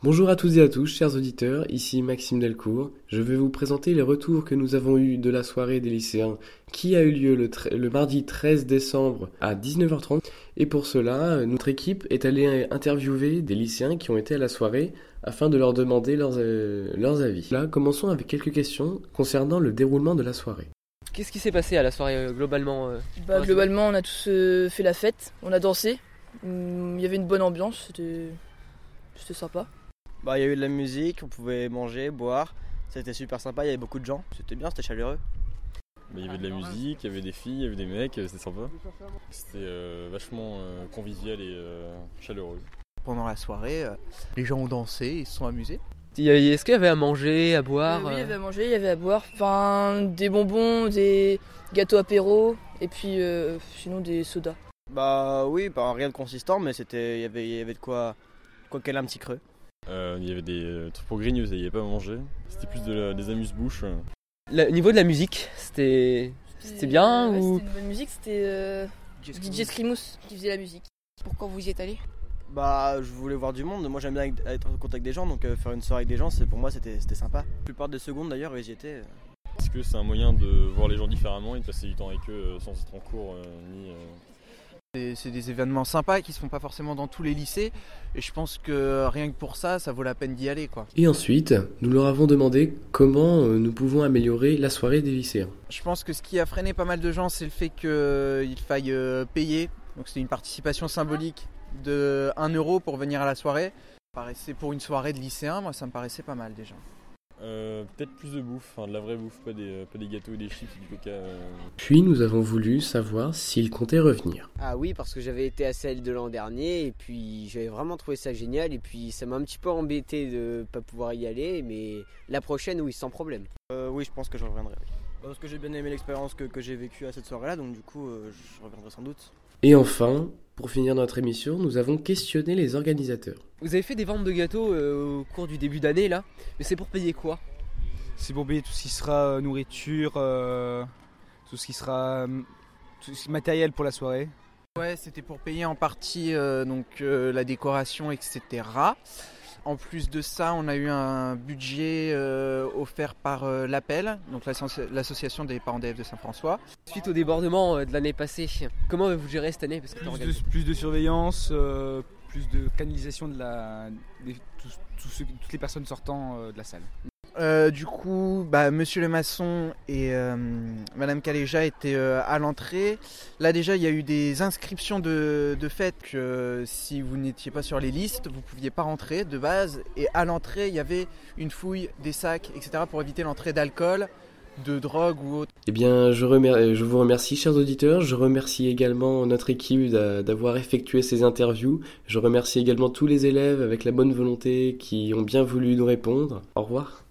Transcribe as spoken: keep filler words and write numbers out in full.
Bonjour à toutes et à tous, chers auditeurs, ici Maxime Delcourt. Je vais vous présenter les retours que nous avons eus de la soirée des lycéens qui a eu lieu le, tre- le mardi treize décembre à dix-neuf heures trente. Et pour cela, notre équipe est allée interviewer des lycéens qui ont été à la soirée afin de leur demander leurs, euh, leurs avis. Là, commençons avec quelques questions concernant le déroulement de la soirée. Qu'est-ce qui s'est passé à la soirée euh, globalement euh, Bah, globalement, on a tous euh, fait la fête, on a dansé. Hum, Il y avait une bonne ambiance, c'était, c'était sympa. Bah, il y a eu de la musique, on pouvait manger, boire. C'était super sympa, il y avait beaucoup de gens. C'était bien, c'était chaleureux. Bah, il y avait de la musique, il y avait des filles, il y avait des mecs, c'était sympa. C'était euh, vachement euh, convivial et euh, chaleureux. Pendant la soirée, euh, les gens ont dansé, ils se sont amusés. Il y a- Est-ce qu'il y avait à manger, à boire Euh, oui, il y euh, avait à manger, il y avait à boire. Enfin, des bonbons, des gâteaux apéro, et puis euh, sinon des sodas. Bah oui, pas rien de consistant, mais c'était, il y avait, il y avait de quoi, quoi qu'elle a un petit creux. Euh, il y avait des euh, trucs pour grignoter, il n'y avait pas à manger. C'était plus de la- des amuse-bouches. Le niveau de la musique, c'était c'était bien Ouais, ou C'était une bonne musique, c'était euh, D J Scrimous qui faisait la musique. Pourquoi vous y êtes allé? Bah, je voulais voir du monde. Moi, j'aime bien être en contact des gens, donc euh, faire une soirée avec des gens, c'est, pour moi, c'était, c'était sympa. La plupart des secondes, d'ailleurs, j'y étais. euh. Parce que c'est un moyen de voir les gens différemment et de passer du temps avec eux euh, sans être en cours euh, ni. euh, C'est, c'est des événements sympas qui se font pas forcément dans tous les lycées. Et je pense que rien que pour ça, ça vaut la peine d'y aller, quoi. Et ensuite, nous leur avons demandé comment euh, nous pouvons améliorer la soirée des lycéens. Je pense que ce qui a freiné pas mal de gens, c'est le fait qu'il faille euh, payer. Donc c'est une participation symbolique de un euro pour venir à la soirée. Ça paraissait pour une soirée de lycéens, moi ça me paraissait pas mal déjà. euh, Peut-être plus de bouffe, enfin de la vraie bouffe, pas des, euh, pas des gâteaux, des chips, du coca. euh. Puis nous avons voulu savoir s'ils comptaient revenir. Ah oui, parce que j'avais été à celle de l'an dernier et puis j'avais vraiment trouvé ça génial et puis ça m'a un petit peu embêté de pas pouvoir y aller, mais la prochaine, oui, sans problème. Euh, oui, je pense que je reviendrai. Oui. Parce que j'ai bien aimé l'expérience que, que j'ai vécue à cette soirée-là, donc du coup, euh, je reviendrai sans doute. Et enfin, pour finir notre émission, nous avons questionné les organisateurs. vous avez fait des ventes de gâteaux euh, au cours du début d'année là, mais c'est pour payer quoi? C'est pour payer tout ce qui sera euh, nourriture, euh, tout ce qui sera euh, tout ce qui est matériel pour la soirée. Ouais, c'était pour payer en partie euh, donc, euh, la décoration, et cetera. En plus de ça, on a eu un budget euh, offert par euh, l'Appel, donc l'asso- l'association des parents d'élèves de Saint-François. Suite au débordement euh, de l'année passée, comment avez-vous géré cette année? Parce que t'as Plus organisé- de, plus de surveillance, euh, plus de canalisation de la, des, tous- tous ceux- toutes les personnes sortant euh, de la salle. Euh, du coup, bah, Monsieur le maçon et euh, Madame Caléja étaient euh, à l'entrée. Là déjà, il y a eu des inscriptions de, de fait que euh, si vous n'étiez pas sur les listes, vous ne pouviez pas rentrer de base. Et à l'entrée, il y avait une fouille des sacs, et cetera pour éviter l'entrée d'alcool, de drogue ou autre. Eh bien, je, remer- je vous remercie, chers auditeurs. Je remercie également notre équipe d'a- d'avoir effectué ces interviews. Je remercie également tous les élèves avec la bonne volonté qui ont bien voulu nous répondre. Au revoir.